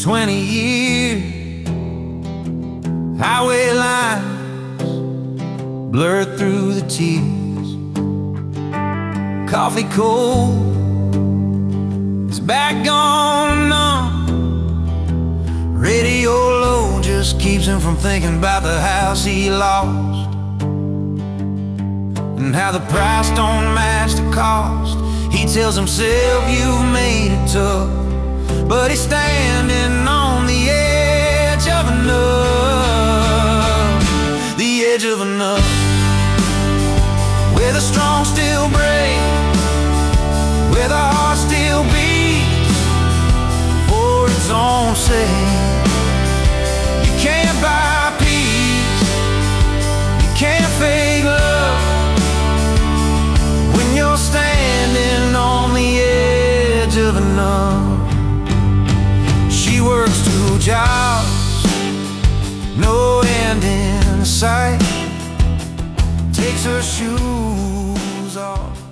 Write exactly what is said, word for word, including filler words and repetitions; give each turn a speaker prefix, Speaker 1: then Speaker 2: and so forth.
Speaker 1: twenty years. Highway lines blurred through the tears. Coffee cold, his back gone numb. Radio low just keeps him from thinking about the house he lost, and how the price don't match the cost. He tells himself you've made it tough, but he's standing on the edge of enough. The edge of enough, where the strong still break, where the heart still beats for its own sake. You can't buy peace, you can't fake love, when you're standing on the edge of enough. She works two jobs, no end in sight, takes her shoes off.